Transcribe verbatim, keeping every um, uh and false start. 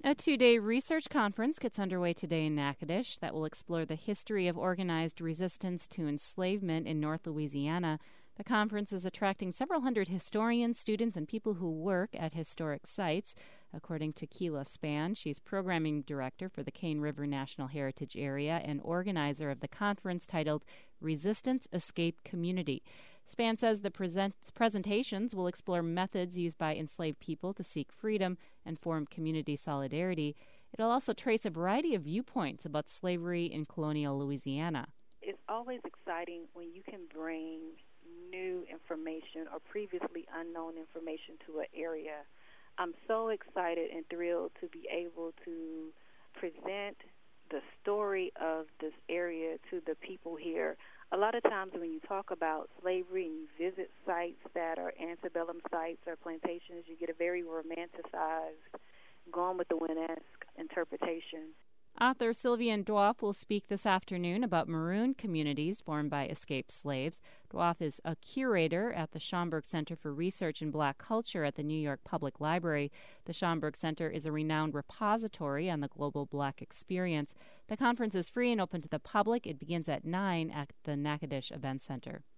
A two-day research conference gets underway today in Natchitoches that will explore the history of organized resistance to enslavement in North Louisiana. The conference is attracting several hundred historians, students, and people who work at historic sites. According to Keela Span, she's programming director for the Cane River National Heritage Area and organizer of the conference titled Resistance Escape Community. Span says the present presentations will explore methods used by enslaved people to seek freedom and form community solidarity. It'll also trace a variety of viewpoints about slavery in colonial Louisiana. It's always exciting when you can bring new information or previously unknown information to an area. I'm so excited and thrilled to be able to present the story of this area to the people here. A lot of times when you talk about slavery and you visit sites that are antebellum sites or plantations, you get a very romanticized, gone with the wind-esque interpretation. Author Sylvian Dwoff will speak this afternoon about maroon communities formed by escaped slaves. Dwoff is a curator at the Schomburg Center for Research in Black Culture at the New York Public Library. The Schomburg Center is a renowned repository on the global Black experience. The conference is free and open to the public. It begins at nine at the Natchitoches Event Center.